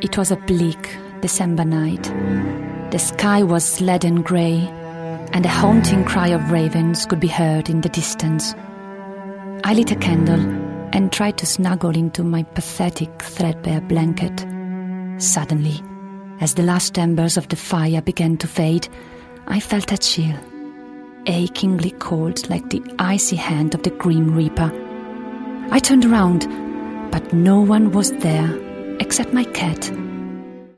It was a bleak December night. The sky was leaden grey, and a haunting cry of ravens could be heard in the distance. I lit a candle and tried to snuggle into my pathetic, threadbare blanket. Suddenly, as the last embers of the fire began to fade, I felt a chill, achingly cold like the icy hand of the Grim Reaper. I turned around, but no one was there except my cat,